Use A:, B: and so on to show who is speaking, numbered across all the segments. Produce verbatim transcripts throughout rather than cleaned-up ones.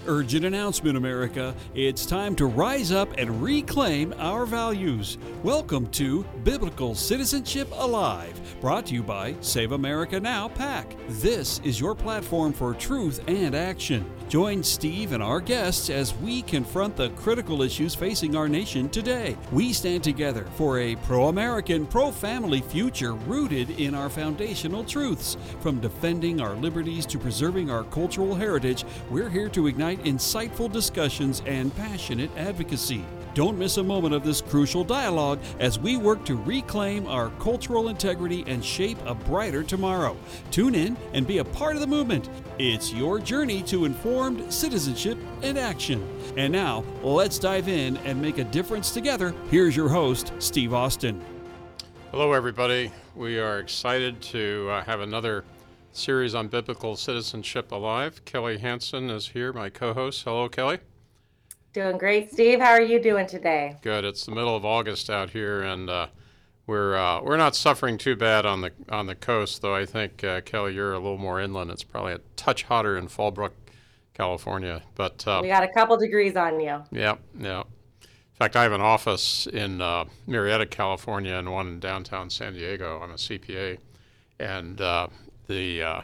A: Urgent announcement, America. It's time to rise up and reclaim our values. Welcome to Biblical Citizenship Alive, brought to you by Save America Now PAC. This is your platform for truth and action. Join Steve and our guests as we confront the critical issues facing our nation today. We stand together for a pro-American, pro-family future rooted in our foundational truths. From defending our liberties to preserving our cultural heritage, we're here to ignite insightful discussions and passionate advocacy. Don't miss a moment of this crucial dialogue as we work to reclaim our cultural integrity and shape a brighter tomorrow. Tune in and be a part of the movement. It's your journey to informed citizenship and action. And now, let's dive in and make a difference together. Here's your host, Steve Austin.
B: Hello, everybody. We are excited to uh, have another series on Biblical Citizenship Alive. Kelly Hansen is here, my co-host. Hello, Kelly.
C: Doing great, Steve. How are you doing today?
B: Good. It's the middle of August out here, and uh, we're uh, we're not suffering too bad on the on the coast, though. I think uh, Kelly, you're a little more inland. It's probably a touch hotter in Fallbrook, California. But uh,
C: we got a couple degrees on you.
B: Yeah, yeah. In fact, I have an office in uh, Murrieta, California, and one in downtown San Diego. I'm a C P A, and uh, the uh,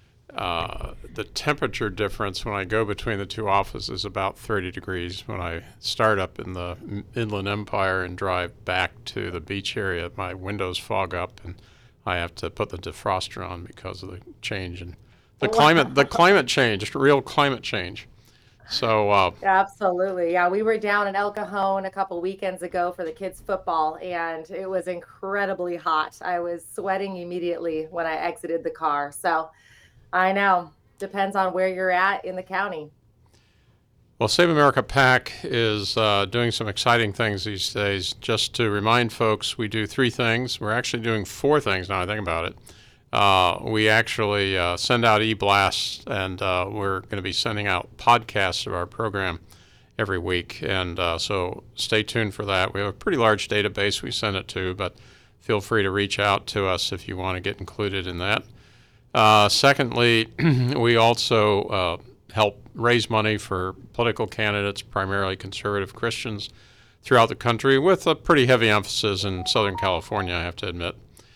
B: Uh, the temperature difference when I go between the two offices is about thirty degrees. When I start up in the Inland Empire and drive back to the beach area, my windows fog up and I have to put the defroster on because of the change in the climate, the climate change, real climate change. So uh,
C: absolutely, yeah. We were down in El Cajon a couple weekends ago for the kids' football, and it was incredibly hot. I was sweating immediately when I exited the car. So I know. Depends on where you're at in the county.
B: Well, Save America PAC is uh, doing some exciting things these days. Just to remind folks, we do three things. We're actually doing four things now I think about it. Uh, we actually uh, send out e-blasts, and uh, we're going to be sending out podcasts of our program every week. And uh, so stay tuned for that. We have a pretty large database we send it to, but feel free to reach out to us if you want to get included in that. Uh, secondly, we also uh, help raise money for political candidates, primarily conservative Christians, throughout the country, with a pretty heavy emphasis in Southern California, I have to admit.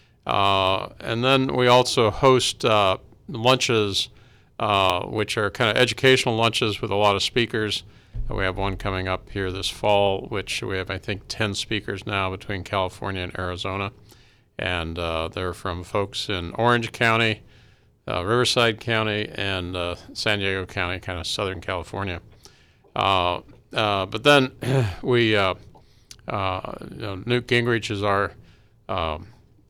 B: Uh, and then we also host uh, lunches, uh, which are kind of educational lunches with a lot of speakers. We have one coming up here this fall, which we have, I think, ten speakers now between California and Arizona. And uh, they're from folks in Orange County, Uh, Riverside County, and uh, San Diego County, kind of Southern California. Uh, uh, but then we, uh, uh, you know, Newt Gingrich is our um,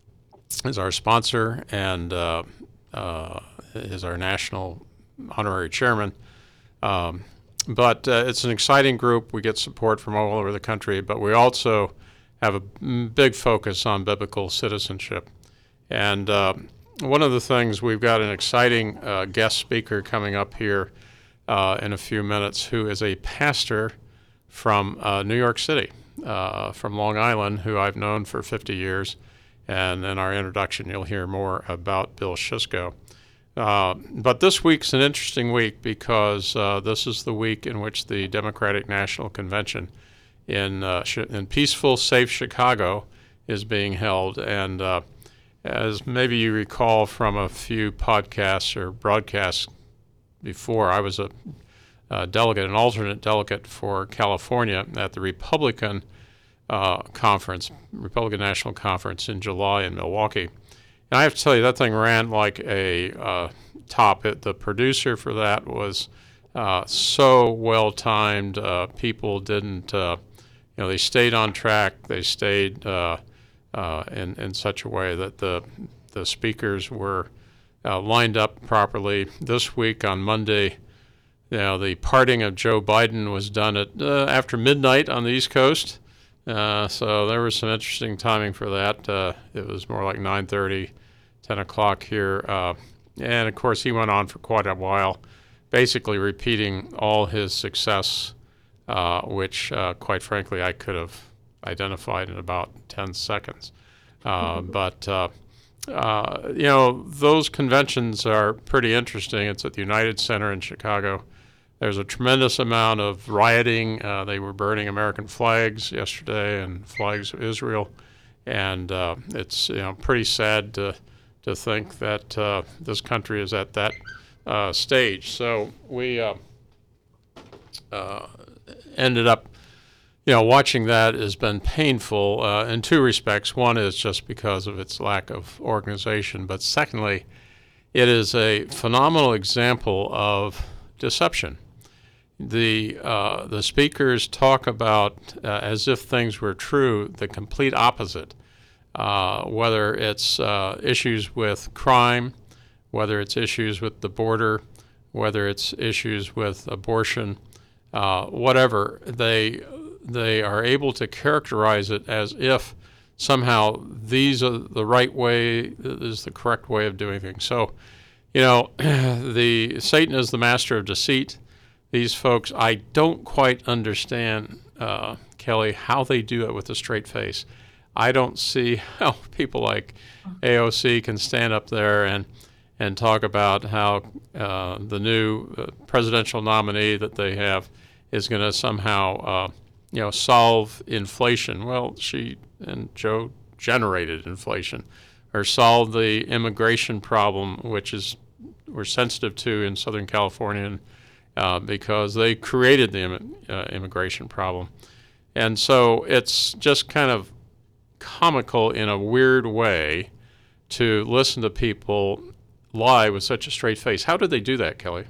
B: is our sponsor and uh, uh, is our national honorary chairman. Um, but uh, it's an exciting group. We get support from all over the country, but we also have a big focus on biblical citizenship. And uh, one of the things, we've got an exciting uh, guest speaker coming up here uh, in a few minutes who is a pastor from uh, New York City, uh, from Long Island, who I've known for fifty years. And in our introduction, you'll hear more about Bill Szyszko. Uh, but this week's an interesting week because uh, this is the week in which the Democratic National Convention in, uh, in peaceful, safe Chicago is being held. And uh, as maybe you recall from a few podcasts or broadcasts before, I was a, a delegate, an alternate delegate for California at the Republican uh, conference, Republican National Conference in July in Milwaukee. And I have to tell you, that thing ran like a uh, top. It, the producer for that was uh, so well-timed. Uh, people didn't, uh, you know, they stayed on track. They stayed uh, Uh, in, in such a way that the the speakers were uh, lined up properly. This week on Monday, you know, the parting of Joe Biden was done at uh, after midnight on the East Coast, uh, so there was some interesting timing for that. Uh, it was more like nine thirty, ten o'clock here, uh, and of course he went on for quite a while, basically repeating all his success, uh, which uh, quite frankly I could have identified in about ten seconds. Uh, but, uh, uh, you know, those conventions are pretty interesting. It's at the United Center in Chicago. There's a tremendous amount of rioting. Uh, they were burning American flags yesterday and flags of Israel, and uh, it's you know pretty sad to to think that uh, this country is at that uh, stage. So we uh, uh, ended up, you know, watching that has been painful uh, in two respects. One is just because of its lack of organization, but secondly, it is a phenomenal example of deception. The uh, the speakers talk about uh, as if things were true, the complete opposite. Uh, whether it's uh, issues with crime, whether it's issues with the border, whether it's issues with abortion, uh, whatever, they they are able to characterize it as if somehow these are the right way, is the correct way of doing things. So, you know, the Satan is the master of deceit. These folks, I don't quite understand, uh, Kelly, how they do it with a straight face. I don't see how people like A O C can stand up there and and talk about how uh, the new uh, presidential nominee that they have is going to somehow, uh, you know, solve inflation. Well, she and Joe generated inflation, or solve the immigration problem, which is we're sensitive to in Southern California, uh, because they created the Im- uh, immigration problem, and so it's just kind of comical in a weird way to listen to people lie with such a straight face. How did they do that, Kelly?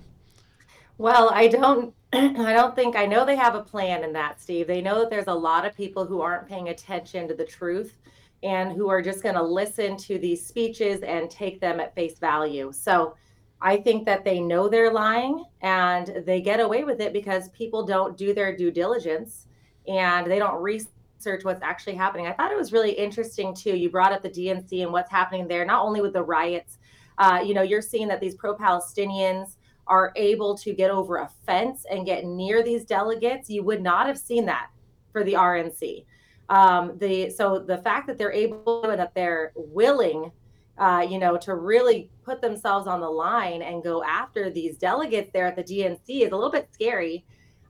C: Well, I don't I don't think I know they have a plan in that, Steve. They know that there's a lot of people who aren't paying attention to the truth and who are just going to listen to these speeches and take them at face value. So I think that they know they're lying and they get away with it because people don't do their due diligence and they don't research what's actually happening. I thought it was really interesting too. You brought up the D N C and what's happening there, not only with the riots. Uh, you know, you're seeing that these pro-Palestinians are able to get over a fence and get near these delegates. You would not have seen that for the R N C. Um, the so the fact that they're able and that they're willing, uh, you know, to really put themselves on the line and go after these delegates there at the D N C is a little bit scary.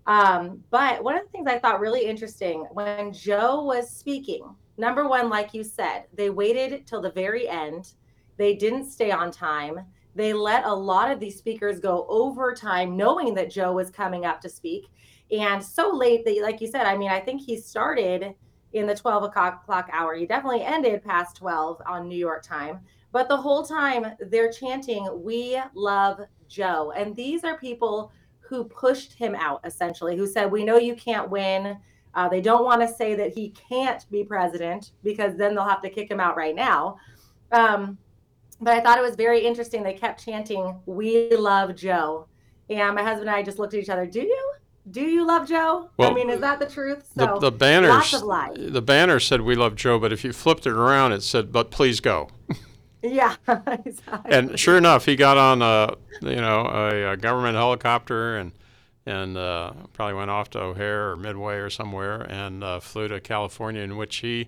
C: Um, but one of the things I thought really interesting when Joe was speaking, number one, like you said, they waited till the very end. They didn't stay on time. They let a lot of these speakers go overtime, knowing that Joe was coming up to speak. And so late that, like you said, I mean, I think he started in the twelve o'clock hour. He definitely ended past twelve on New York time. But the whole time they're chanting, "We love Joe." And these are people who pushed him out, essentially, who said, "We know you can't win." Uh, they don't want to say that he can't be president because then they'll have to kick him out right now. Um, But I thought it was very interesting. They kept chanting, "We love Joe." And my husband and I just looked at each other. Do you? Do you love Joe?
B: Well,
C: I mean, is that the truth?
B: The,
C: So
B: the banners,
C: lots of lies.
B: the banner said "We love Joe," but if you flipped it around, it said "But please go."
C: Yeah, exactly.
B: And sure enough, he got on a you know a, a government helicopter and and uh, probably went off to O'Hare or Midway or somewhere and uh, flew to California, in which he,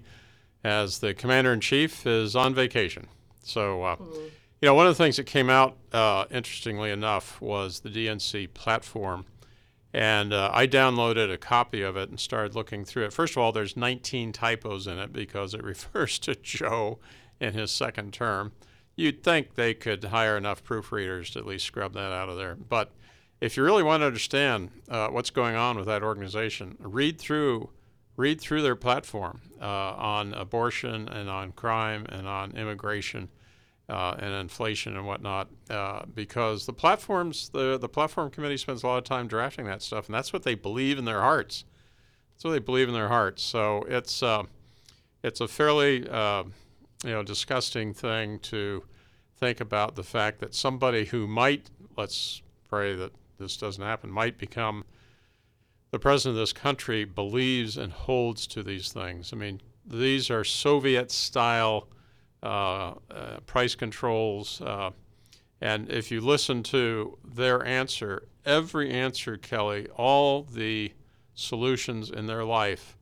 B: as the commander in chief, is on vacation. So, uh, mm. you know, one of the things that came out, uh, interestingly enough, was the D N C platform. And uh, I downloaded a copy of it and started looking through it. First of all, there's nineteen typos in it because it refers to Joe in his second term. You'd think they could hire enough proofreaders to at least scrub that out of there. But if you really want to understand uh, what's going on with that organization, read through Read through their platform uh, on abortion and on crime and on immigration uh, and inflation and whatnot, uh, because the platforms, the, the platform committee spends a lot of time drafting that stuff, and that's what they believe in their hearts. That's what they believe in their hearts. So it's uh, it's a fairly uh, you know disgusting thing to think about the fact that somebody who might, let's pray that this doesn't happen, might become the president of this country believes and holds to these things. I mean, these are Soviet-style uh, uh, price controls. Uh, and if you listen to their answer, every answer, Kelly, all the solutions in their life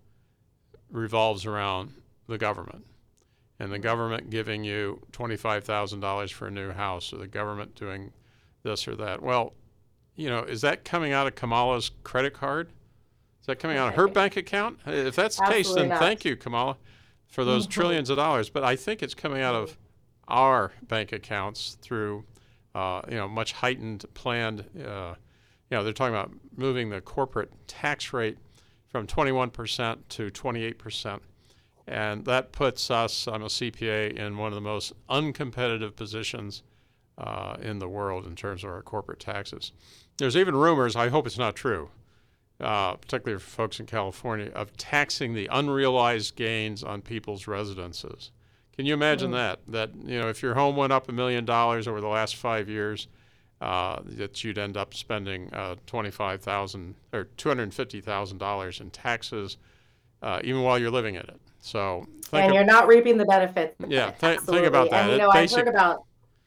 B: revolves around the government. And the government giving you twenty-five thousand dollars for a new house, or the government doing this or that. Well, you know, is that coming out of Kamala's credit card? Is that coming out of her bank account? If that's the case, then
C: not.
B: thank you, Kamala, for those
C: Mm-hmm.
B: trillions of dollars. But I think it's coming out of our bank accounts through, uh, you know, much heightened planned. Uh, you know, they're talking about moving the corporate tax rate from twenty-one percent to twenty-eight percent. And that puts us, I'm a C P A, in one of the most uncompetitive positions uh, in the world in terms of our corporate taxes. There's even rumors, I hope it's not true, uh, particularly for folks in California, of taxing the unrealized gains on people's residences. Can you imagine mm. that? That, you know, if your home went up a million dollars over the last five years, uh, that you'd end up spending uh, twenty-five thousand dollars or two hundred fifty thousand dollars in taxes, uh, even while you're living in it. So, think
C: and
B: of,
C: you're not reaping the benefits.
B: Yeah, th- think about that.
C: And you know,
B: it
C: I've
B: basic,
C: heard about,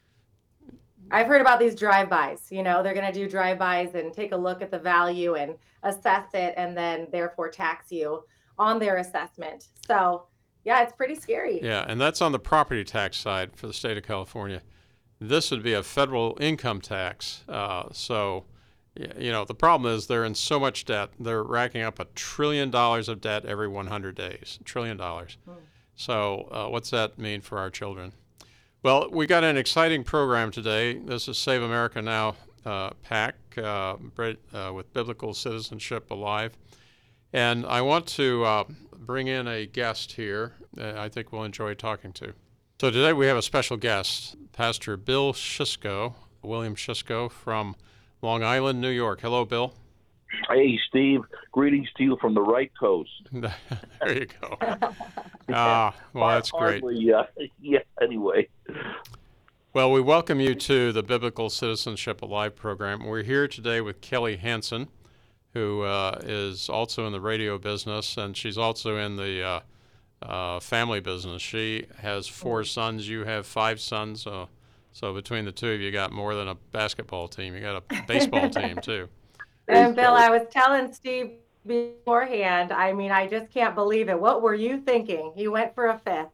C: I've heard about these drive-bys. You know, they're going to do drive-bys and take a look at the value and assess it, and then therefore tax you on their assessment. So, yeah, it's pretty scary.
B: Yeah, and that's on the property tax side for the state of California. This would be a federal income tax. Uh, so, you know, the problem is they're in so much debt. They're racking up a trillion dollars of debt every one hundred days. A trillion dollars. Hmm. So uh, what's that mean for our children? Well, we got an exciting program today. This is Save America Now uh, PAC uh, uh, with Biblical Citizenship Alive. And I want to uh, bring in a guest here uh, I think we'll enjoy talking to. So today we have a special guest, Pastor Bill Szyszko, William Szyszko from Long Island, New York. Hello, Bill.
D: Hey, Steve. Greetings to you from the right coast.
B: There you go. Ah, uh, well, that's great.
D: Hardly, uh, yeah, anyway.
B: Well, we welcome you to the Biblical Citizenship Alive program. We're here today with Kelly Hansen, who uh, is also in the radio business, and she's also in the uh, uh, family business. She has four sons. You have five sons. So, so between the two of you, you got more than a basketball team. You got a baseball team, too.
C: And Bill, I was telling Steve beforehand, I mean, I just can't believe it. What were you thinking? You went for a fifth.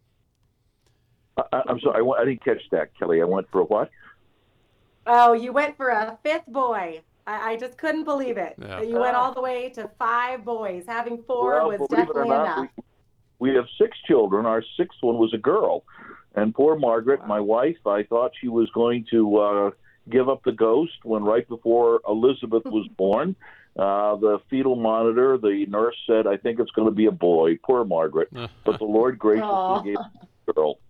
D: I, I'm sorry, I, I didn't catch that, Kelly. I went for a what?
C: Oh, you went for a fifth boy. I, I just couldn't believe it. Yeah. You went all the way to five boys. Having four
D: well,
C: was definitely
D: not,
C: enough.
D: We, we have six children. Our sixth one was a girl. And poor Margaret, my wife, I thought she was going to uh, give up the ghost when right before Elizabeth was born. Uh, the fetal monitor, the nurse said, I think it's going to be a boy. Poor Margaret. But the Lord graciously gave a girl.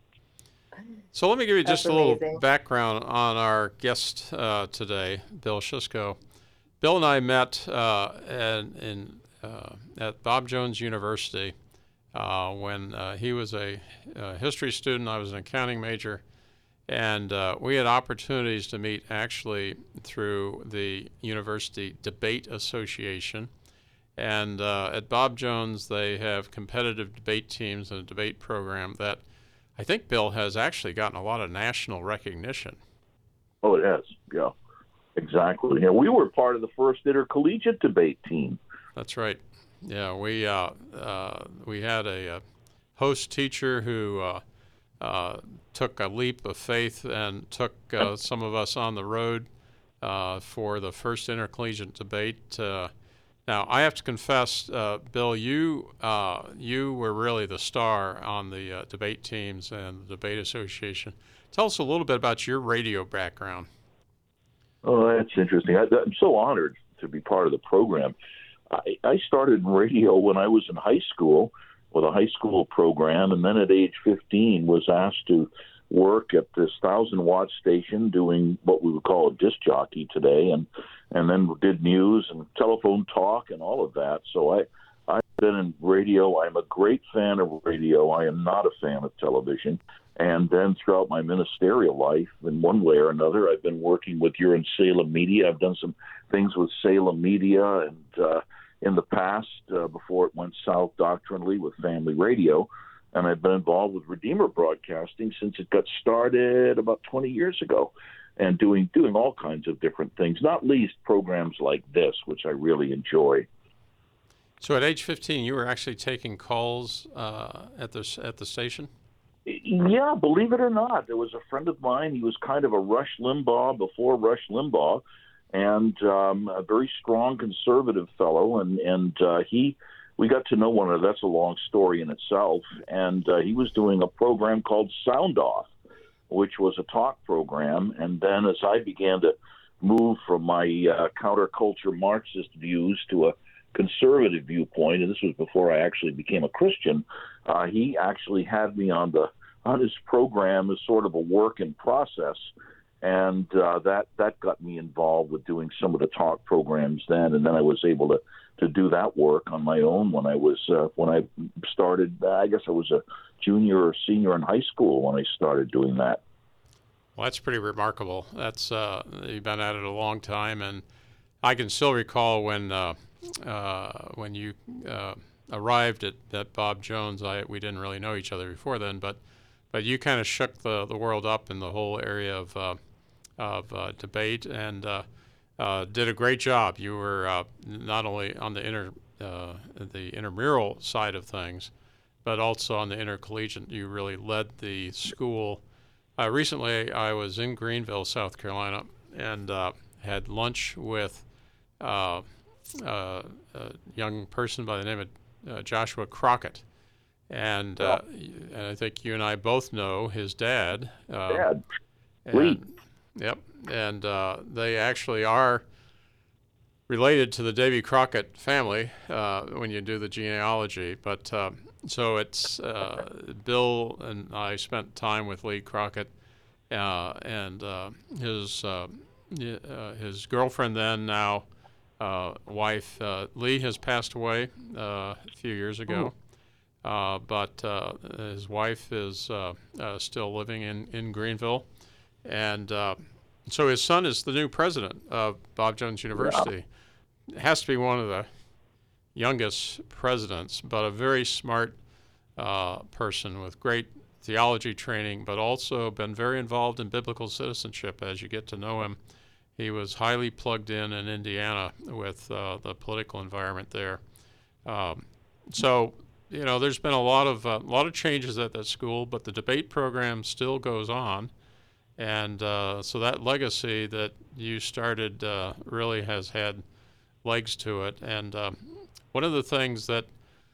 B: So let me give you
C: That's
B: just a
C: amazing.
B: little background on our guest uh, today, Bill Szyszko. Bill and I met uh, in, in, uh, at Bob Jones University uh, when uh, he was a, a history student. I was an accounting major. And uh, we had opportunities to meet actually through the University Debate Association. And uh, at Bob Jones, they have competitive debate teams and a debate program that I think, Bill, has actually gotten a lot of national recognition.
D: Oh, it has. Yeah, exactly. Yeah, we were part of the first intercollegiate debate team.
B: That's right. Yeah, we uh, uh, we had a, a host teacher who uh, uh, took a leap of faith and took uh, some of us on the road uh, for the first intercollegiate debate. Uh, now, I have to confess, uh, Bill, you uh, you were really the star on the uh, debate teams and the Debate Association. Tell us a little bit about your radio background.
D: Oh, that's interesting. I, I'm so honored to be part of the program. I, I started in radio when I was in high school with a high school program, and then at age fifteen was asked to work at this thousand watt station doing what we would call a disc jockey today, and and then did news and telephone talk and all of that. So I, I've been in radio. I'm a great fan of radio. I am not a fan of television. And then throughout my ministerial life, in one way or another, I've been working with your in Salem Media. I've done some things with Salem Media and uh, in the past, uh, before it went south doctrinally with Family Radio. And I've been involved with Redeemer Broadcasting since it got started about twenty years ago, and doing doing all kinds of different things, not least programs like this, which I really enjoy.
B: So at age fifteen, you were actually taking calls uh, at the at the station?
D: Yeah, believe it or not, there was a friend of mine. He was kind of a Rush Limbaugh before Rush Limbaugh, and um, a very strong conservative fellow. And, and uh, he, we got to know one another. That's a long story in itself. And uh, he was doing a program called Sound Off, which was a talk program. And then as I began to move from my uh, counterculture Marxist views to a conservative viewpoint, and this was before I actually became a Christian, uh, he actually had me on the on his program as sort of a work in process, and uh, that that got me involved with doing some of the talk programs then, and then I was able to to do that work on my own when I was uh, when I started. Uh, I guess I was a junior or senior in high school when I started doing that.
B: Well, that's pretty remarkable. That's uh, you've been at it a long time, and I can still recall when uh, uh, when you uh, arrived at, at Bob Jones. I we didn't really know each other before then, but but you kind of shook the, the world up in the whole area of uh, of uh, debate, and uh, uh, did a great job. You were uh, not only on the inter uh, the intramural side of things, but also on the intercollegiate. You really led the school. Uh, recently, I was in Greenville, South Carolina, and uh, had lunch with uh, uh, a young person by the name of uh, Joshua Crockett. And, uh, and I think you and I both know his dad. Uh,
D: Dad,
B: Lee. Yep, and uh, they actually are related to the Davy Crockett family uh, when you do the genealogy. But uh, so it's uh, Bill and I spent time with Lee Crockett, uh, and uh, his uh, uh, his girlfriend then now uh, wife uh, Lee has passed away uh, a few years ago, uh, but uh, his wife is uh, uh, still living in in Greenville, and uh, so his son is the new president of Bob Jones University. It has to be one of the youngest presidents, but a very smart uh, person with great theology training, but also been very involved in biblical citizenship as you get to know him. He was highly plugged in in Indiana with uh, the political environment there. Um, so, you know, there's been a lot of uh, a lot of changes at that school, but the debate program still goes on. And uh, so that legacy that you started uh, really has had legs to it. And uh, one of the things that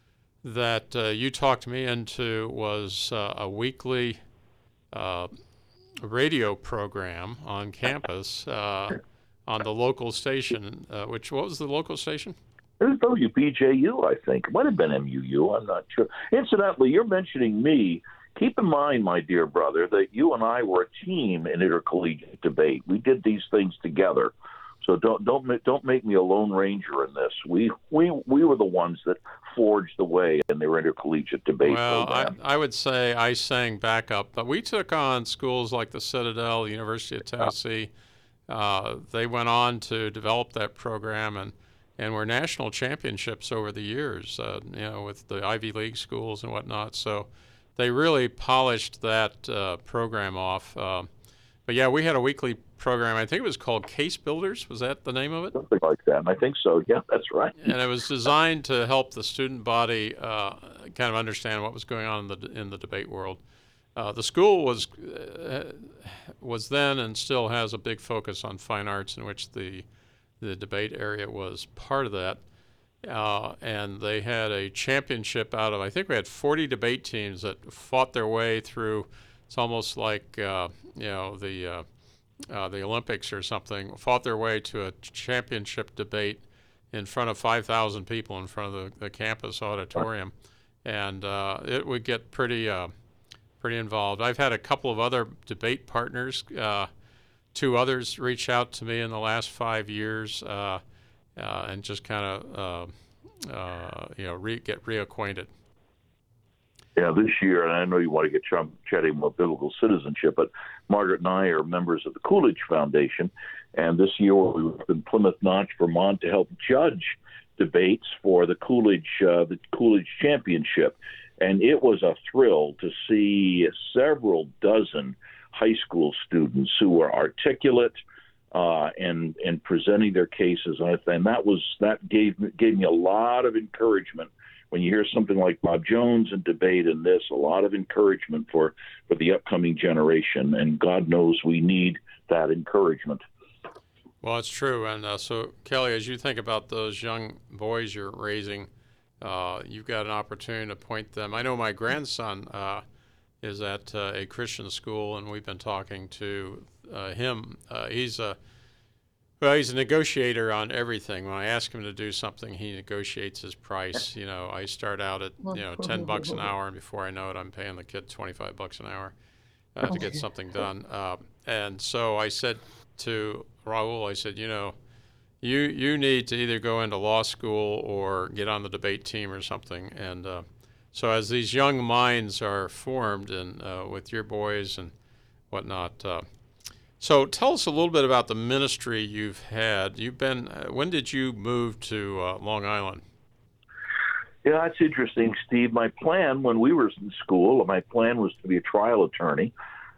B: that uh, you talked me into was uh, a weekly uh, radio program on campus uh, on the local station. Uh, which what was the local station?
D: It was W B J U, I think. It might have been M U U. I'm not sure. Incidentally, you're mentioning me. Keep in mind, my dear brother, that you and I were a team in intercollegiate debate. We did these things together. So don't don't don't make me a lone ranger in this. We we we were the ones that forged the way in their intercollegiate debate
B: well,
D: program.
B: I, I would say I sang backup, but we took on schools like the Citadel, the University of Tennessee. Uh, they went on to develop that program and and were national championships over the years. Uh, you know, with the Ivy League schools and whatnot. So they really polished that uh, program off. Uh, but yeah, we had a weekly program. I think it was called Case Builders. Was that the name of it?
D: Something like that. I think so. Yeah, that's right.
B: And it was designed to help the student body uh, kind of understand what was going on in the in the debate world. Uh, the school was uh, was then and still has a big focus on fine arts, in which the the debate area was part of that. Uh, and they had a championship out of, I think we had forty debate teams that fought their way through. It's almost like, uh, you know, the uh, uh, the Olympics or something, fought their way to a championship debate in front of five thousand people in front of the, the campus auditorium. And uh, it would get pretty, uh, pretty involved. I've had a couple of other debate partners. Uh, two others reach out to me in the last five years. Uh, Uh, and just kind of, uh, uh, you know, re- get reacquainted.
D: Yeah, this year, and I know you want to get ch- chatting about biblical citizenship, but Margaret and I are members of the Coolidge Foundation, and this year we were in Plymouth Notch, Vermont, to help judge debates for the Coolidge, uh, the Coolidge Championship, and it was a thrill to see several dozen high school students who were articulate. Uh, and and presenting their cases, and that was that gave gave me a lot of encouragement. When you hear something like Bob Jones and debate and this, a lot of encouragement for, for the upcoming generation, and God knows we need that encouragement.
B: Well, it's true. And uh, so, Kelly, as you think about those young boys you're raising, uh, you've got an opportunity to point them. I know my grandson uh, is at uh, a Christian school, and we've been talking to uh, him. Uh, he's a well, he's a negotiator on everything. When I ask him to do something, he negotiates his price. You know, I start out at you know ten bucks an hour, and before I know it, I'm paying the kid twenty-five bucks an hour uh, to get something done. Uh, and so I said to Raul, I said, you know, you you need to either go into law school or get on the debate team or something. And uh, so as these young minds are formed, and uh, with your boys and whatnot. Uh, so tell us a little bit about the ministry you've had. You've been. Uh, when did you move to uh, Long Island?
D: Yeah, that's interesting, Steve. My plan when we were in school, my plan was to be a trial attorney.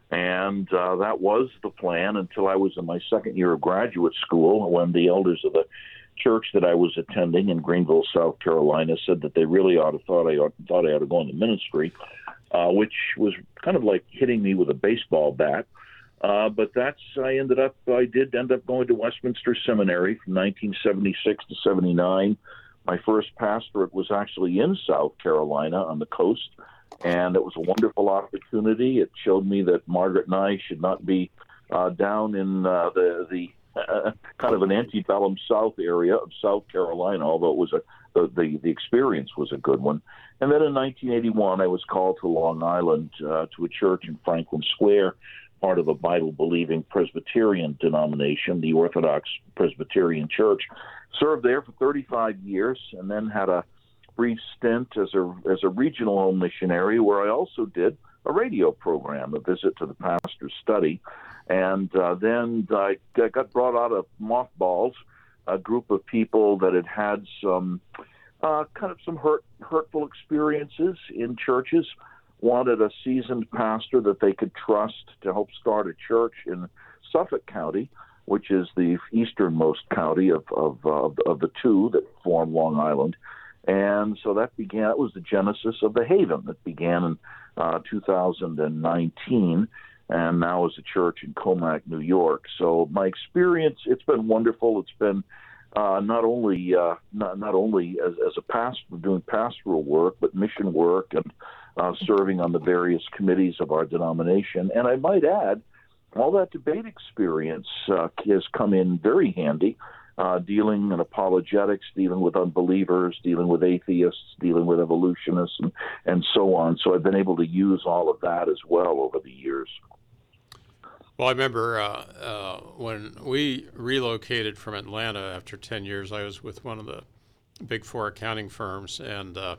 D: And uh, that was the plan until I was in my second year of graduate school, when the elders of the church that I was attending in Greenville, South Carolina, said that they really ought to thought I ought, thought I ought to go into ministry, uh, which was kind of like hitting me with a baseball bat. Uh, but that's I ended up I did end up going to Westminster Seminary from nineteen seventy-six to seventy-nine. My first pastorate was actually in South Carolina on the coast. And it was a wonderful opportunity. It showed me that Margaret and I should not be uh, down in uh, the the uh, kind of an antebellum South area of South Carolina, although it was a the, the the experience was a good one. And then in nineteen eighty-one, I was called to Long Island uh, to a church in Franklin Square, part of a Bible-believing Presbyterian denomination, the Orthodox Presbyterian Church. Served there for thirty-five years, and then had a brief stint as a as a regional home missionary, where I also did a radio program, a visit to the pastor's study, and uh, then I got brought out of mothballs, a group of people that had had some uh, kind of some hurt hurtful experiences in churches, wanted a seasoned pastor that they could trust to help start a church in Suffolk County, which is the easternmost county of of, uh, of the two that form Long Island. And so that began, that was the genesis of the Haven that began in uh, two thousand nineteen, and now is a church in Comac, New York. So my experience, it's been wonderful. It's been uh, not only uh, not, not only as, as a pastor doing pastoral work, but mission work and uh, serving on the various committees of our denomination. And I might add, all that debate experience uh, has come in very handy. Uh, dealing in apologetics, dealing with unbelievers, dealing with atheists, dealing with evolutionists, and, and so on. So I've been able to use all of that as well over the years.
B: Well, I remember uh, uh, when we relocated from Atlanta after ten years, I was with one of the big four accounting firms, and uh,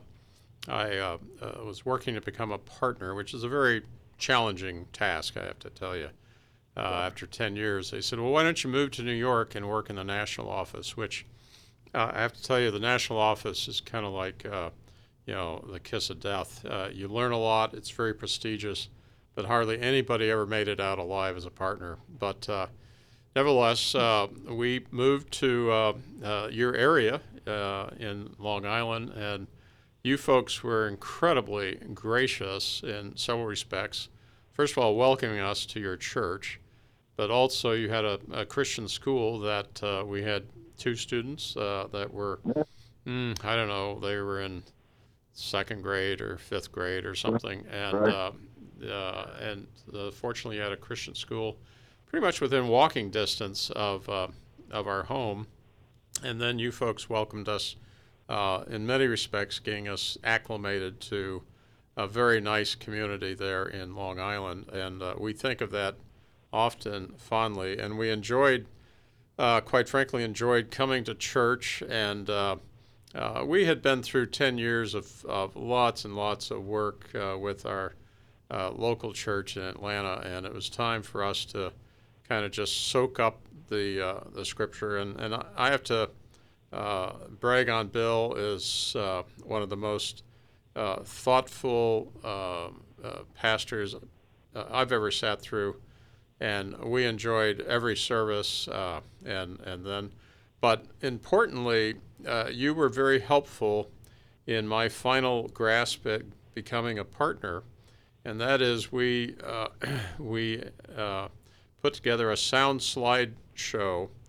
B: I uh, uh, was working to become a partner, which is a very challenging task, I have to tell you. Uh, after ten years, they said, well, why don't you move to New York and work in the national office, which uh, I have to tell you, the national office is kind of like, uh, you know, the kiss of death. Uh, you learn a lot. It's very prestigious, but hardly anybody ever made it out alive as a partner. But uh, nevertheless, uh, we moved to uh, uh, your area uh, in Long Island, and you folks were incredibly gracious in several respects. First of all, welcoming us to your church. But also you had a, a Christian school that uh, we had two students uh, that were, mm, I don't know, they were in second grade or fifth grade or something. And uh, uh, and uh, fortunately you had a Christian school pretty much within walking distance of, uh, of our home. And then you folks welcomed us uh, in many respects, getting us acclimated to a very nice community there in Long Island. And uh, we think of that often fondly, and we enjoyed, uh, quite frankly, enjoyed coming to church. And uh, uh, we had been through ten years of, of lots and lots of work uh, with our uh, local church in Atlanta, and it was time for us to kind of just soak up the uh, the scripture. And, and I have to uh, brag on Bill as uh, one of the most uh, thoughtful uh, uh, pastors uh, I've ever sat through. And we enjoyed every service, uh, and and then, but importantly, uh, you were very helpful in my final grasp at becoming a partner, and that is we uh, we uh, put together a sound slide show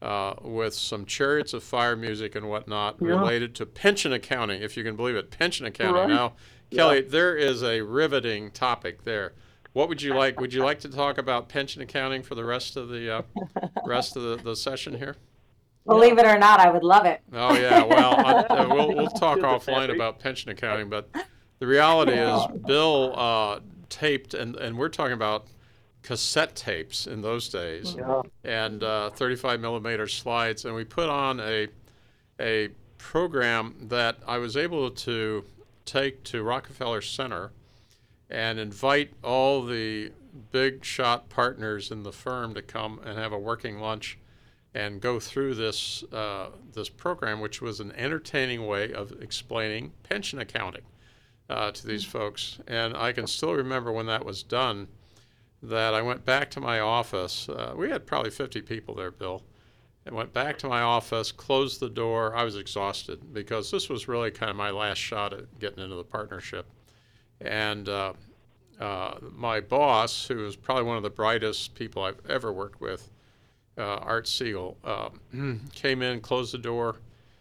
B: uh, with some Chariots of Fire music and whatnot
D: Yeah.
B: related to pension accounting, if you can believe it, pension accounting.
D: Right.
B: Now, Kelly, there is a riveting topic there. What would you like? Would you like to talk about pension accounting for the rest of the uh, rest of the, the session here?
C: Believe it or not, I would love it.
B: Oh yeah, well, I, uh, we'll we'll talk offline about pension accounting, but the reality is, Bill uh, taped, and and we're talking about cassette tapes in those days,
D: Yeah.
B: and uh, thirty-five millimeter slides, and we put on a a program that I was able to take to Rockefeller Center and invite all the big shot partners in the firm to come and have a working lunch and go through this uh, this program, which was an entertaining way of explaining pension accounting uh, to these folks. And I can still remember when that was done, that I went back to my office. Uh, we had probably fifty people there, Bill. I went back to my office, closed the door. I was exhausted because this was really kind of my last shot at getting into the partnership. And uh, uh, my boss, who was probably one of the brightest people I've ever worked with, Uh, Art Siegel, uh, came in, closed the door.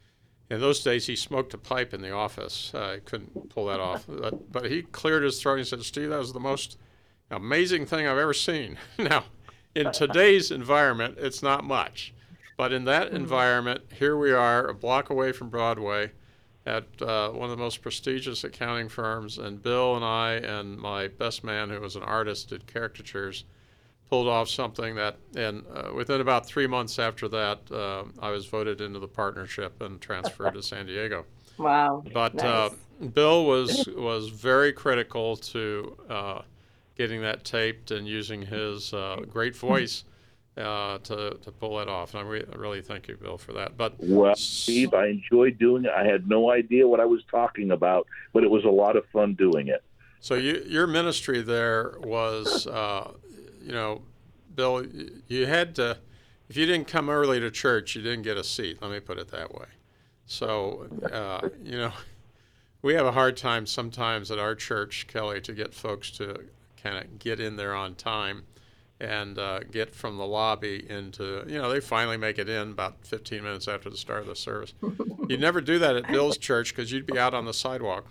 B: In those days, he smoked a pipe in the office. Uh, I couldn't pull that off. But, but he cleared his throat and said, "Steve, that was the most amazing thing I've ever seen." Now, in today's environment, it's not much. But in that environment, here we are, a block away from Broadway, at uh, one of the most prestigious accounting firms. And Bill and I and my best man, who was an artist, did caricatures, pulled off something that, and uh, within about three months after that, uh, I was voted into the partnership and transferred to San Diego.
C: Wow.
B: But
C: Nice.
B: uh, Bill was was very critical to uh, getting that taped and using his uh, great voice uh, to to pull that off. And I re- really thank you, Bill, for that. But
D: Well, Steve, I enjoyed doing it. I had no idea what I was talking about, but it was a lot of fun doing it.
B: So you, your ministry there was, uh, you know, Bill, you had to, if you didn't come early to church, you didn't get a seat. Let me put it that way. So, uh, you know, we have a hard time sometimes at our church, Kelly, to get folks to kind of get in there on time and uh, get from the lobby into, you know, they finally make it in about fifteen minutes after the start of the service. You'd never do that at Bill's church because you'd be out on the sidewalk.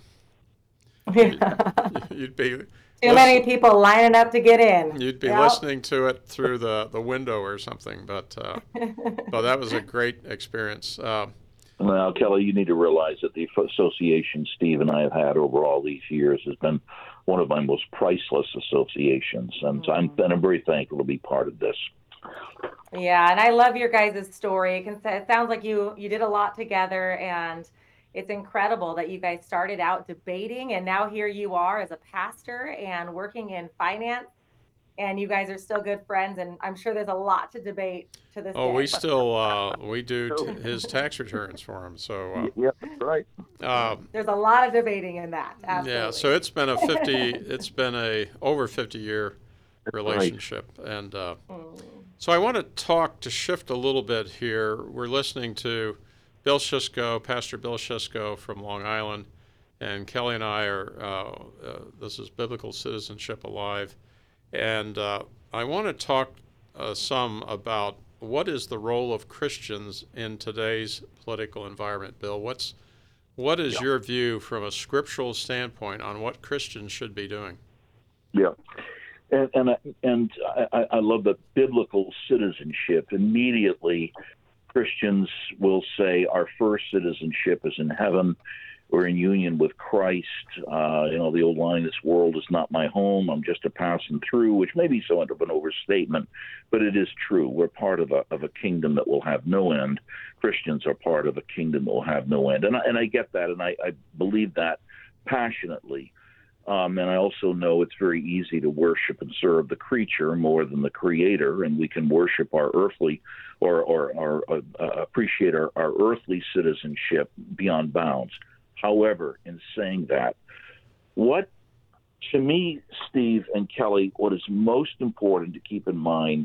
B: You'd be
C: Too many people lining up to get in.
B: You'd be
C: Yep.
B: listening to it through the, the window or something, but uh, but that was a great experience. Uh,
D: Well, Kelly, you need to realize that the association Steve and I have had over all these years has been one of my most priceless associations, and so I'm, and I'm very thankful to be part of this.
C: Yeah, and I love your guys' story. It, can, it sounds like you you did a lot together, and it's incredible that you guys started out debating, and now here you are as a pastor and working in finance, and you guys are still good friends, and I'm sure there's a lot to debate to this
B: oh,
C: day.
B: we still uh, we do t- his tax returns for him. So uh,
D: Yep, right.
B: uh,
C: There's a lot of debating in that. Absolutely.
B: yeah, so it's been a fifty, it's been a over fifty year relationship, and uh,
C: Mm.
B: so I want to talk to shift a little bit here. We're listening to Bill Szyszko, Pastor Bill Szyszko from Long Island, and Kelly and I are, uh, uh, this is Biblical Citizenship Alive. And uh, I want to talk uh, some about what is the role of Christians in today's political environment, Bill. What's, what is
D: Yeah.
B: your view from a scriptural standpoint on what Christians should be doing?
D: Yeah. And and I, and I, I love the biblical citizenship. Immediately, Christians will say our first citizenship is in heaven. We're in union with Christ. Uh, you know, the old line, this world is not my home. I'm just a passing through, which may be somewhat of an overstatement, but it is true. We're part of a of a kingdom that will have no end. Christians are part of a kingdom that will have no end. And I, and I get that, and I, I believe that passionately. Um, and I also know it's very easy to worship and serve the creature more than the creator, and we can worship our earthly or, or, or uh, uh, appreciate our, our earthly citizenship beyond bounds. However, in saying that, what, to me, Steve and Kelly, what is most important to keep in mind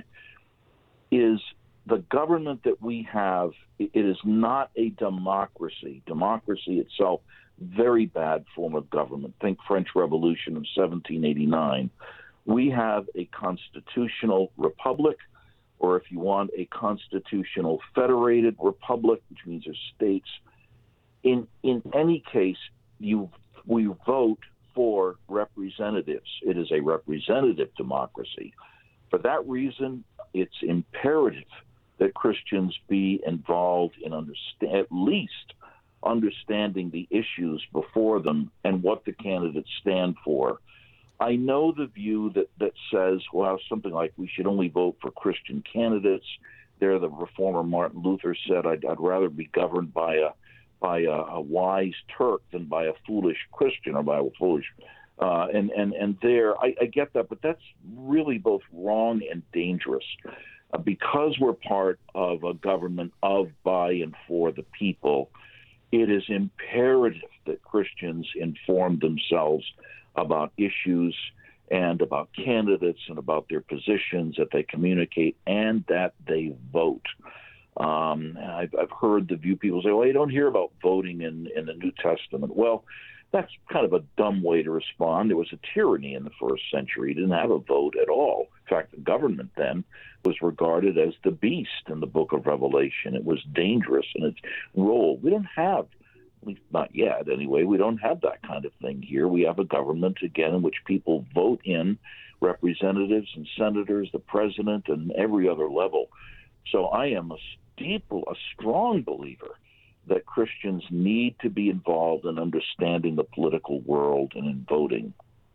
D: is the government that we have, it is not a democracy. Democracy itself, very bad form of government. Think French Revolution of seventeen eighty-nine. We have a constitutional republic or if you want a constitutional federated republic, which means there's states. In in any case, you we vote for representatives. It is a representative democracy. For that reason, it's imperative that Christians be involved in understand, at least understanding the issues before them and what the candidates stand for. I know the view that, that says, well, something like we should only vote for Christian candidates. There, the reformer Martin Luther said, I'd, I'd rather be governed by a by a, a wise Turk than by a foolish Christian or by a foolish. Uh, and, and, and there, I, I get that, but that's really both wrong and dangerous. Uh, because we're part of a government of, by, and for the people, it is imperative that Christians inform themselves about issues and about candidates and about their positions, that they communicate, and that they vote. Um, and I've, I've heard the view people say, well, you don't hear about voting in, in the New Testament. Well, that's kind of a dumb way to respond. There was a tyranny in the first century. You didn't have a vote at all. In fact, the government then was regarded as the beast in the book of Revelation. It was dangerous in its role. We don't have, at least not yet anyway, we don't have that kind of thing here. We have a government, again, in which people vote in representatives and senators, the president, and every other level. So I am a deep, a strong believer that Christians need to be involved in understanding the political world and in voting.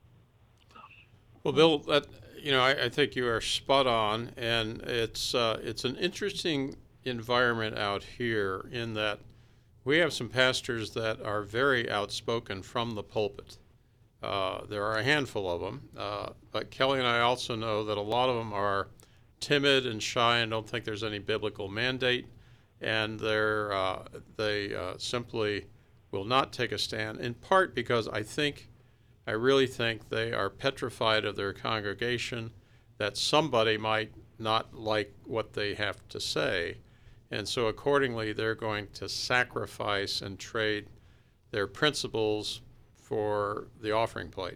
B: Well, Bill, that, you know, I, I think you are spot on, and it's uh, it's an interesting environment out here in that we have some pastors that are very outspoken from the pulpit. Uh, there are a handful of them, uh, but Kelly and I also know that a lot of them are timid and shy and don't think there's any biblical mandate, and they're uh, they uh, simply will not take a stand, in part because I think, I really think they are petrified of their congregation, that somebody might not like what they have to say, and so accordingly they're going to sacrifice and trade their principles for the offering plate.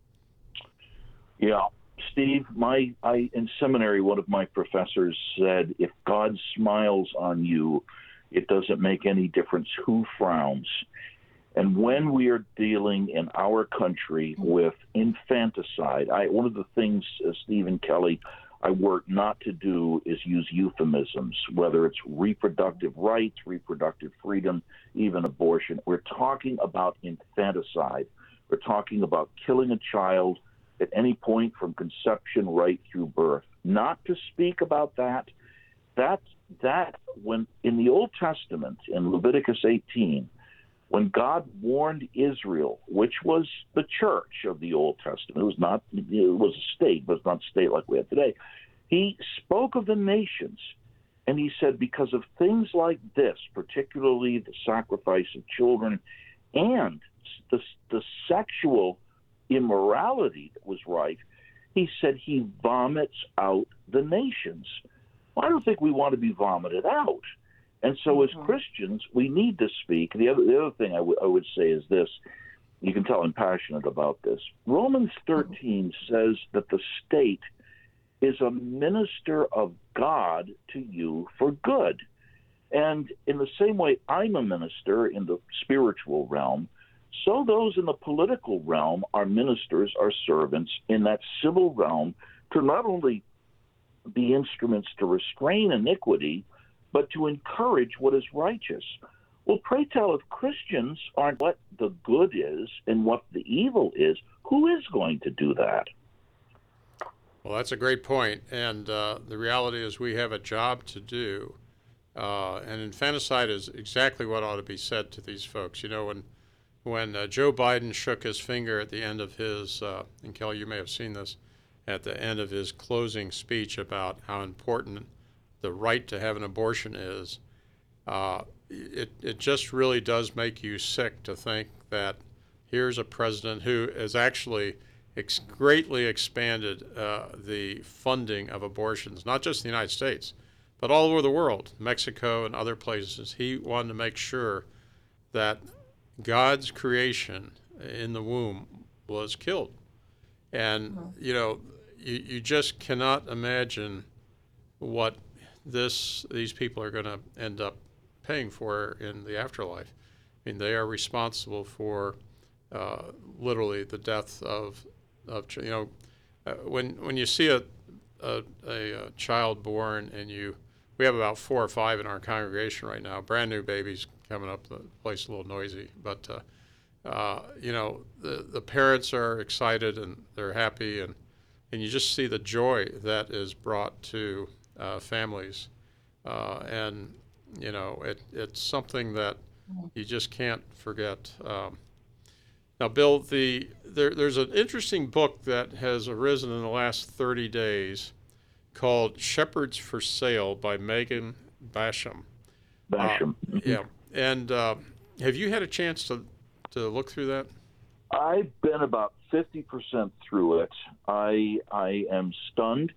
D: Yeah. Steve, my I in seminary, one of my professors said, if God smiles on you, it doesn't make any difference who frowns. And when we are dealing in our country with infanticide, I, one of the things, uh, Stephen Kelly, I work not to do is use euphemisms, whether it's reproductive rights, reproductive freedom, even abortion. We're talking about infanticide. We're talking about killing a child at any point from conception right through birth. Not to speak about that, that, that when in the Old Testament, in Leviticus eighteen, when God warned Israel, which was the church of the Old Testament, it was not, it was a state, but it's not a state like we have today, he spoke of the nations, and he said, because of things like this, particularly the sacrifice of children and the, the sexual immorality that was right, he said he vomits out the nations. Well, I don't think we want to be vomited out. And so mm-hmm. as Christians, we need to speak. The other, the other thing I, w- I would say is this. You can tell I'm passionate about this. Romans thirteen mm-hmm. says that the state is a minister of God to you for good. And in the same way I'm a minister in the spiritual realm, so those in the political realm are ministers, are servants in that civil realm to not only be instruments to restrain iniquity, but to encourage what is righteous. Well, pray tell, if Christians aren't what the good is and what the evil is, who is going to do that?
B: Well, that's a great point. And uh, the reality is we have a job to do. Uh, and infanticide is exactly what ought to be said to these folks. You know, when When uh, Joe Biden shook his finger at the end of his, uh, and Kelly, you may have seen this, at the end of his closing speech about how important the right to have an abortion is, uh, it, it just really does make you sick to think that here's a president who has actually ex- greatly expanded uh, the funding of abortions, not just in the United States, but all over the world, Mexico and other places. He wanted to make sure that God's creation in the womb was killed. And, mm-hmm. you know, you, you just cannot imagine what this these people are going to end up paying for in the afterlife. I mean, they are responsible for uh, literally the death of, of you know, uh, when when you see a a, a a child born and you, we have about four or five in our congregation right now, brand new babies coming up. The place is a little noisy, but uh, uh, you know, the the parents are excited and they're happy, and and you just see the joy that is brought to uh, families, uh, and you know, it it's something that you just can't forget. Um, now, Bill, the there, there's an interesting book that has arisen in the last thirty days called Shepherds for Sale by Megan Basham.
D: Basham.
B: Uh, yeah. And uh, have you had a chance to, to look through that?
D: I've been about fifty percent through it. I I am stunned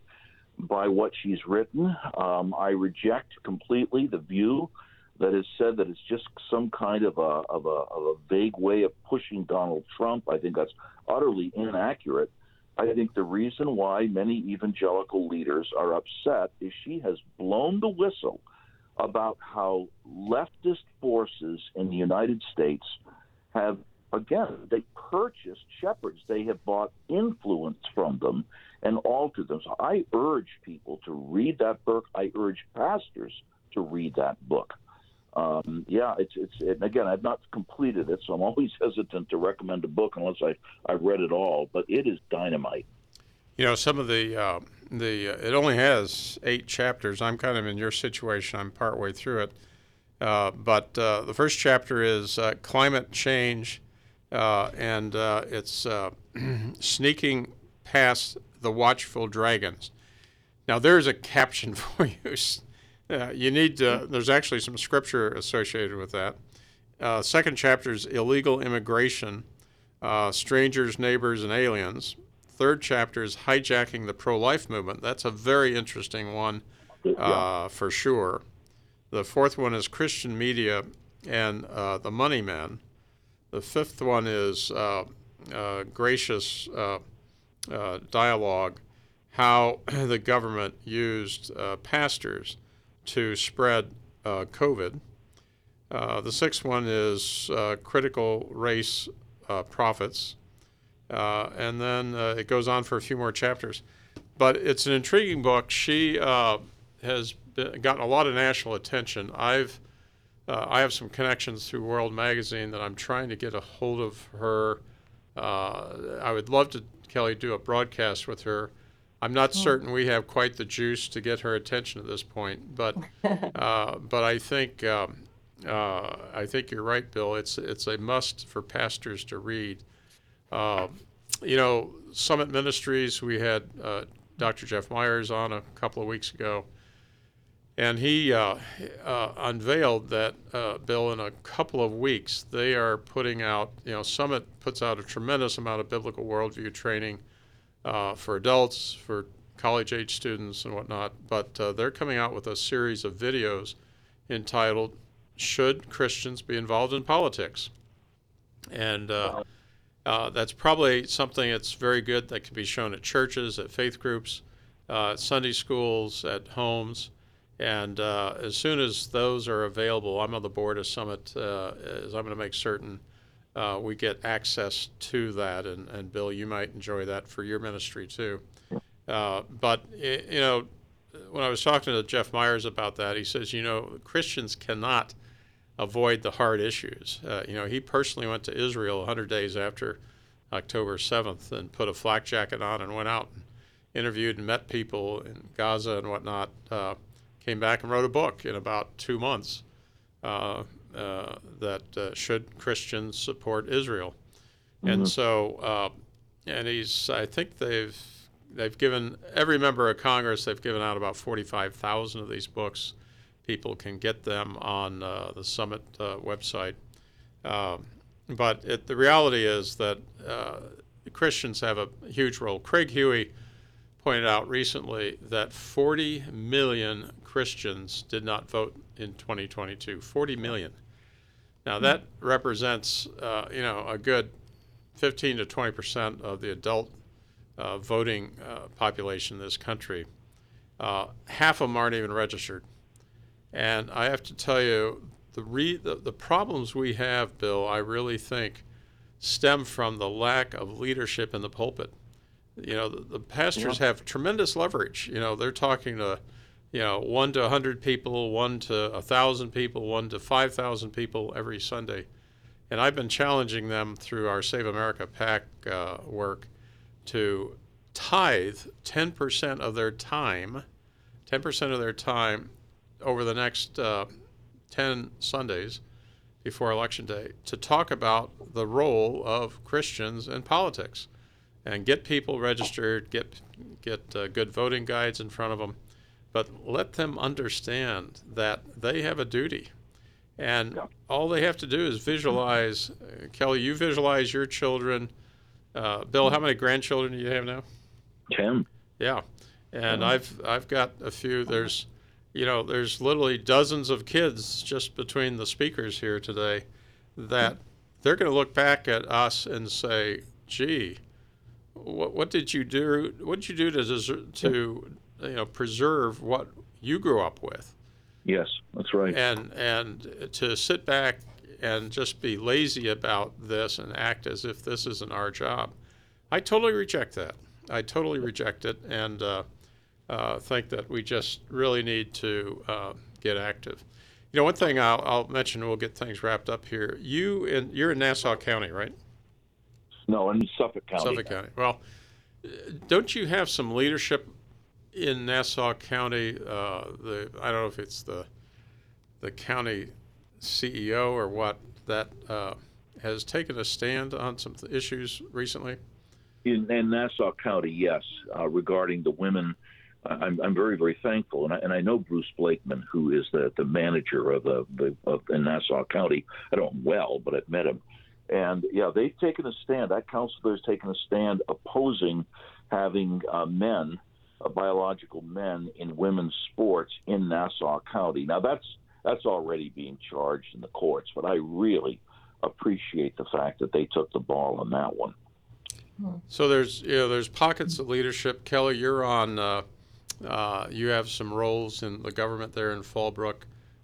D: by what she's written. Um, I reject completely the view that has said that it's just some kind of a, of a of a vague way of pushing Donald Trump. I think that's utterly inaccurate. I think the reason why many evangelical leaders are upset is she has blown the whistle about how leftist forces in the United States have, again, they purchased shepherds. They have bought influence from them and altered them. So I urge people to read that book. I urge pastors to read that book. Um, yeah, it's it's it, again, I've not completed it, so I'm always hesitant to recommend a book unless I I've read it all. But it is dynamite.
B: You know, some of the uh, the uh, it only has eight chapters. I'm kind of in your situation. I'm partway through it, uh, but uh, the first chapter is uh, climate change, uh, and uh, it's uh, sneaking past the watchful dragons. Now, there's a caption for you. Uh, you need to, there's actually some scripture associated with that. Uh, second chapter is illegal immigration, uh, strangers, neighbors, and aliens. Third chapter is hijacking the pro-life movement. That's a very interesting one, uh, yeah. for sure. The fourth one is Christian media and uh, the money men. The fifth one is uh, uh, gracious uh, uh, dialogue, how the government used uh, pastors to spread uh, COVID. Uh, the sixth one is uh, critical race uh, prophets. Uh, and then uh, it goes on for a few more chapters. But it's an intriguing book. She uh, has been, gotten a lot of national attention. I've uh, I have some connections through World Magazine that I'm trying to get a hold of her. Uh, I would love to, Kelly, do a broadcast with her. I'm not certain we have quite the juice to get her attention at this point, but uh, but I think um, uh, I think you're right, Bill. It's it's a must for pastors to read. Uh, you know, Summit Ministries, we had uh, Doctor Jeff Myers on a couple of weeks ago, and he uh, uh, unveiled that, uh, Bill, in a couple of weeks, they are putting out, you know, Summit puts out a tremendous amount of biblical worldview training uh, for adults, for college-age students and whatnot, but uh, they're coming out with a series of videos entitled, Should Christians Be Involved in Politics? And uh, uh, that's probably something that's very good that can be shown at churches, at faith groups, uh, at Sunday schools, at homes. And uh, as soon as those are available, I'm on the board of Summit, uh, as I'm going to make certain uh, we get access to that. And, and Bill, you might enjoy that for your ministry too. Uh, but, you know, when I was talking to Jeff Myers about that, he says, you know, Christians cannot avoid the hard issues. Uh, you know, he personally went to Israel one hundred days after October seventh and put a flak jacket on and went out and interviewed and met people in Gaza and whatnot. Uh, came back and wrote a book in about two months uh, uh, that uh, should Christians support Israel. Mm-hmm. And so, uh, and he's, I think they've, they've given, every member of Congress, they've given out about forty-five thousand of these books. People can get them on uh, the Summit uh, website. Um, but it, the reality is that uh, Christians have a huge role. Craig Huey pointed out recently that forty million Christians did not vote in twenty twenty-two. forty million. Now that represents, uh, you know, a good fifteen to twenty percent of the adult uh, voting uh, population in this country. Uh, half of them aren't even registered. And I have to tell you, the, re- the, the problems we have, Bill, I really think stem from the lack of leadership in the pulpit. You know, the, the pastors
D: Yeah.
B: have tremendous leverage. You know, they're talking to, you know, one to a hundred people, one to a thousand people, one to five thousand people every Sunday. And I've been challenging them through our Save America PAC uh, work to tithe ten percent of their time, ten percent of their time over the next uh, ten Sundays before Election Day to talk about the role of Christians in politics and get people registered, get, get uh, good voting guides in front of them, but let them understand that they have a duty. And
D: Yeah.
B: all they have to do is visualize. Uh, Kelly, you visualize your children. Uh, Bill, how many grandchildren do you have now?
D: Ten.
B: Yeah, and
D: Yeah.
B: I've I've got a few. There's, you know, there's literally dozens of kids just between the speakers here today, that they're going to look back at us and say, "Gee, what what did you do? What did you do to deser- to you know preserve what you grew up with?"
D: Yes, that's right.
B: And and to sit back and just be lazy about this and act as if this isn't our job, I totally reject that. I totally reject it, and uh, uh, think that we just really need to uh, get active. You know, one thing I'll, I'll mention, we'll get things wrapped up here. You in you're in Nassau County, right?
D: No, in Suffolk County.
B: Suffolk County. Well, uh, don't you have some leadership in Nassau County? Uh, the I don't know if it's the the county C E O or what that uh, has taken a stand on some th- issues recently.
D: In, in Nassau County, yes, uh, regarding the women, uh, I'm, I'm very, very thankful, and I, and I know Bruce Blakeman, who is the, the manager of the, the of in Nassau County. I don't know him well, but I've met him, and yeah, they've taken a stand. That councilor has taken a stand opposing having uh, men, uh, biological men, in women's sports in Nassau County. Now that's that's already being charged in the courts, but I really appreciate the fact that they took the ball on that one.
B: So there's you know there's pockets of leadership. Kelly, you're on. Uh, uh, you have some roles in the government there in Fallbrook.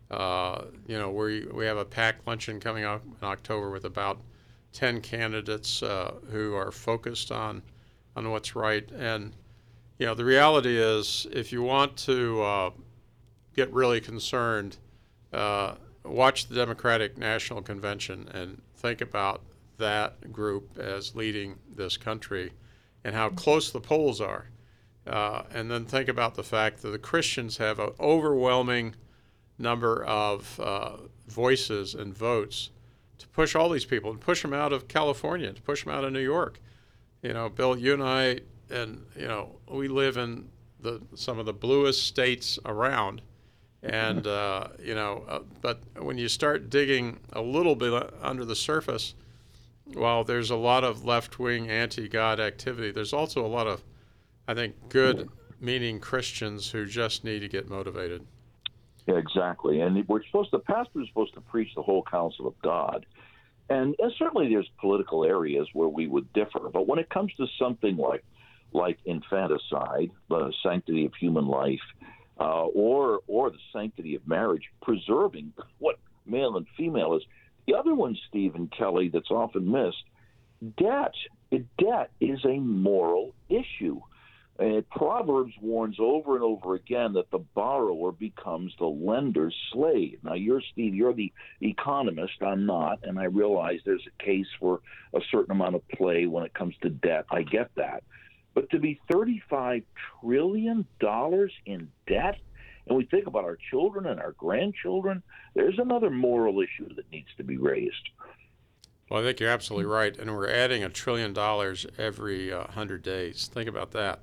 B: Uh, you know we we have a PAC luncheon coming up in October with about ten candidates uh, who are focused on on what's right. And you know the reality is, if you want to uh, get really concerned, uh, watch the Democratic National Convention and think about that group as leading this country and how close the polls are. Uh, and then think about the fact that the Christians have an overwhelming number of uh, voices and votes to push all these people and push them out of California, to push them out of New York. You know, Bill, you and I, and, you know, we live in the some of the bluest states around. And, uh, you know, uh, but when you start digging a little bit under the surface, while there's a lot of left-wing anti-God activity, there's also a lot of, I think, good meaning Christians who just need to get motivated.
D: Yeah, exactly. And we're supposed, the pastor is supposed to preach the whole counsel of God. And, and certainly there's political areas where we would differ. But when it comes to something like like infanticide, the sanctity of human life, uh, or or the sanctity of marriage, preserving what male and female is. The other one, Stephen Kelly, that's often missed, debt. Debt is a moral issue. Uh, Proverbs warns over and over again that the borrower becomes the lender's slave. Now, you're, Steve, you're the economist. I'm not, and I realize there's a case for a certain amount of play when it comes to debt. I get that. But to be thirty-five trillion dollars in debt, and we think about our children and our grandchildren, there's another moral issue that needs to be raised.
B: Well, I think you're absolutely right. And we're adding a trillion dollars every uh, one hundred days. Think about that.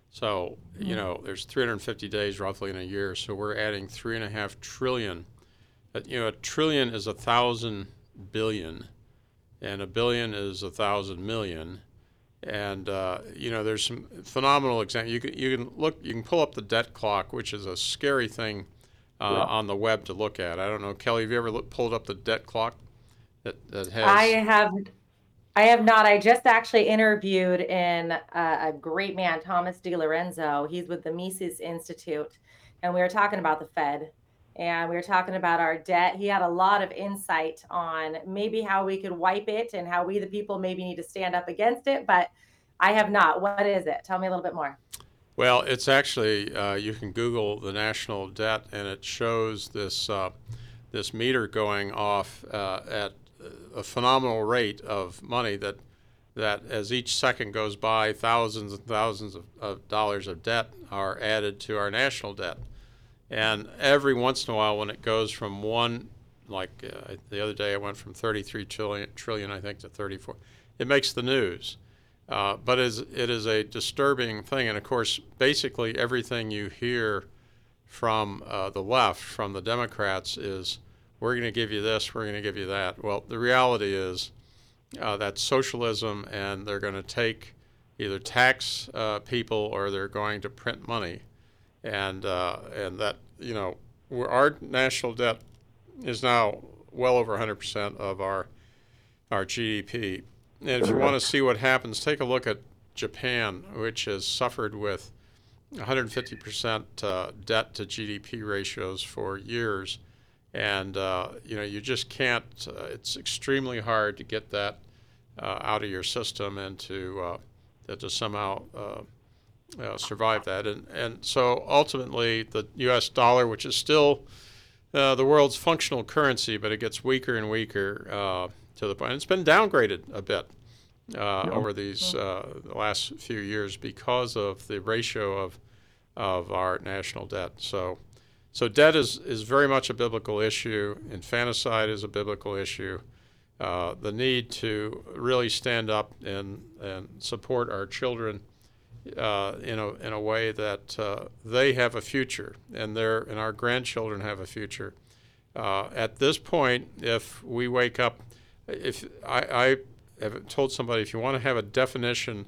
B: So, you know, there's three hundred fifty days roughly in a year. So we're adding three and a half trillion. But, you know, a trillion is a thousand billion, and a billion is a thousand million. And, uh, you know, there's some phenomenal examples. You can, you can look, you can pull up the debt clock, which is a scary thing uh,
D: Yeah.
B: on the web to look at. I don't know, Kelly, have you ever look, pulled up the debt clock that, that has?
C: I have I have not. I just actually interviewed in a, a great man, Thomas DiLorenzo. He's with the Mises Institute, and we were talking about the Fed, and we were talking about our debt. He had a lot of insight on maybe how we could wipe it and how we, the people, maybe need to stand up against it. But I have not. What is it? Tell me a little bit more.
B: Well, it's actually, uh, you can Google the national debt, and it shows this uh, this meter going off uh, at a phenomenal rate of money that that as each second goes by, thousands and thousands of, of dollars of debt are added to our national debt. And every once in a while, when it goes from one, like uh, the other day, it went from thirty-three trillion, trillion, I think, to thirty-four. It makes the news. Uh, but it is, it is a disturbing thing. And of course, basically everything you hear from uh, the left, from the Democrats, is we're going to give you this, we're going to give you that. Well, the reality is uh, that's socialism, and they're going to take either tax uh, people or they're going to print money. And uh, and that, you know, we're, our national debt is now well over one hundred percent of our our G D P. And if you want to see what happens, take a look at Japan, which has suffered with one hundred fifty percent uh, debt to G D P ratios for years. And, uh, you know, you just can't, uh, it's extremely hard to get that uh, out of your system and to, uh, to somehow uh, uh, survive that. And, and so ultimately the U S dollar, which is still uh, the world's functional currency, but it gets weaker and weaker uh, to the point. And it's been downgraded a bit uh, yeah. over these uh, the last few years because of the ratio of of our national debt. So. So debt is, is very much a biblical issue. Infanticide is a biblical issue. Uh, the need to really stand up and, and support our children uh, in a in a way that uh, they have a future and their and our grandchildren have a future. Uh, at this point, if we wake up, if I, I have told somebody, if you want to have a definition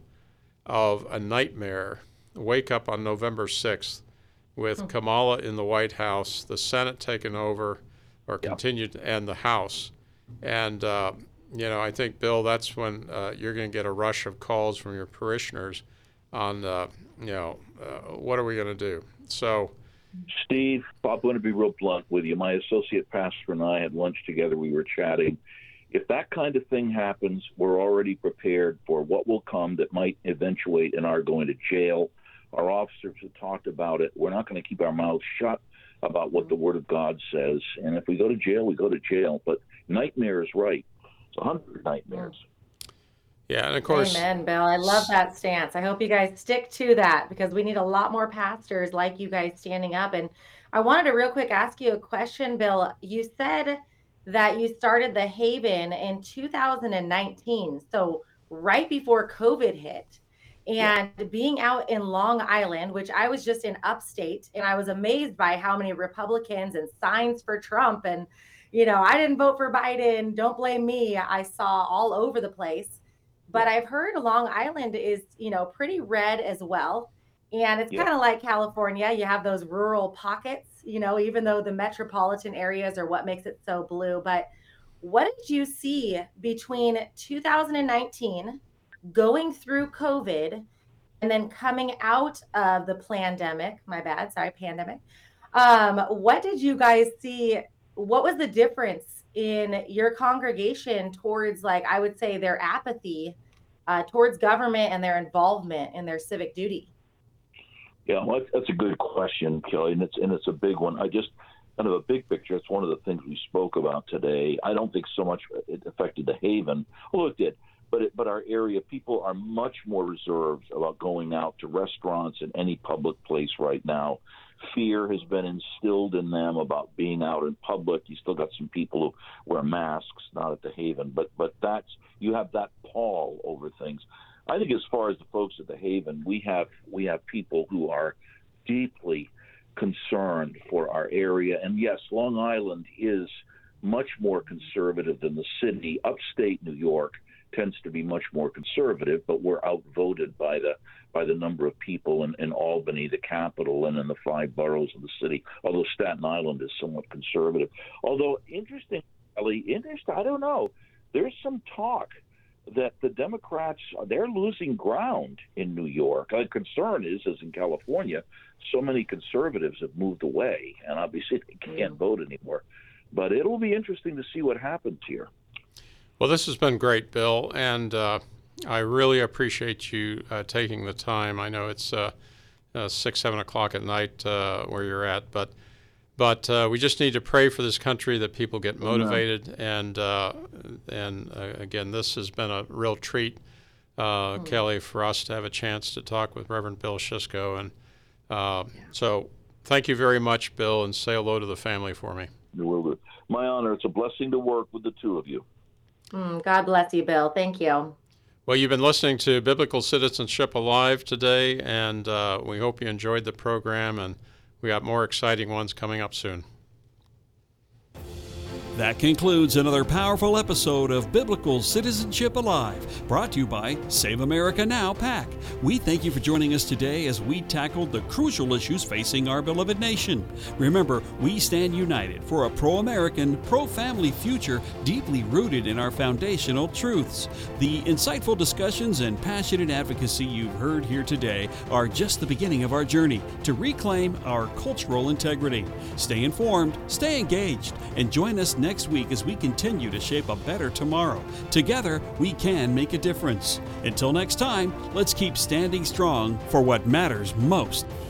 B: of a nightmare, wake up on November sixth. With Kamala in the White House, the Senate taken over or yep. continued, and the House. And, uh, you know, I think, Bill, that's when uh, you're going to get a rush of calls from your parishioners on, uh, you know, uh, what are we going to do? So,
D: Steve, I'm going to be real blunt with you. My associate pastor and I had lunch together. We were chatting. If that kind of thing happens, we're already prepared for what will come that might eventuate in our going to jail. Our officers have talked about it. We're not going to keep our mouths shut about what the Word of God says. And if we go to jail, we go to jail. But nightmare is right. It's a hundred nightmares.
B: Yeah, and of course.
C: Amen, Bill. I love that stance. I hope you guys stick to that because we need a lot more pastors like you guys standing up. And I wanted to real quick ask you a question, Bill. You said that you started the Haven in two thousand nineteen, so right before COVID hit. And yeah. being out in Long Island, which I was just in upstate, and I was amazed by how many Republicans and signs for Trump. And, you know, I didn't vote for Biden. Don't blame me. I saw all over the place. But yeah. I've heard Long Island is, you know, pretty red as well. And it's yeah. kind of like California. You have those rural pockets, you know, even though the metropolitan areas are what makes it so blue. But what did you see between two thousand nineteen going through COVID and then coming out of the pandemic, my bad, sorry, pandemic. Um, what did you guys see? What was the difference in your congregation towards, like, I would say their apathy uh, towards government and their involvement in their civic duty?
D: Yeah, well, that's a good question, Kelly, and it's, and it's a big one. I just, kind of a big picture, it's one of the things we spoke about today. I don't think so much it affected the Haven, although it did. But it, but our area, people are much more reserved about going out to restaurants and any public place right now. Fear has been instilled in them about being out in public. You still got some people who wear masks, not at the Haven, but but that's, you have that pall over things. I think as far as the folks at the Haven, we have we have people who are deeply concerned for our area. And yes, Long Island is much more conservative than the city. Upstate New York tends to be much more conservative, but we're outvoted by the by the number of people in, in Albany, the capital, and in the five boroughs of the city, although Staten Island is somewhat conservative. Although, interesting, Ellie, interest, I don't know, there's some talk that the Democrats, they're losing ground in New York. The concern is, as in California, so many conservatives have moved away, and obviously they can't mm. vote anymore. But it'll be interesting to see what happens here.
B: Well, this has been great, Bill, and uh, I really appreciate you uh, taking the time. I know it's uh, uh, six, seven o'clock at night uh, where you're at, but but uh, we just need to pray for this country that people get motivated. Mm-hmm. And uh, and uh, again, this has been a real treat, uh, mm-hmm. Kelly, for us to have a chance to talk with Reverend Bill Szyszko. And uh, yeah. so, thank you very much, Bill, and say hello to the family for me.
D: You will do. My honor. It's a blessing to work with the two of you.
C: Mm, God bless you, Bill. Thank you.
B: Well, you've been listening to Biblical Citizenship Alive today, and uh, we hope you enjoyed the program, and we got more exciting ones coming up soon.
A: That concludes another powerful episode of Biblical Citizenship Alive, brought to you by Save America Now PAC. We thank you for joining us today as we tackled the crucial issues facing our beloved nation. Remember, we stand united for a pro-American, pro-family future deeply rooted in our foundational truths. The insightful discussions and passionate advocacy you've heard here today are just the beginning of our journey to reclaim our cultural integrity. Stay informed, stay engaged, and join us next Next week as we continue to shape a better tomorrow. Together, we can make a difference. Until next time, let's keep standing strong for what matters most.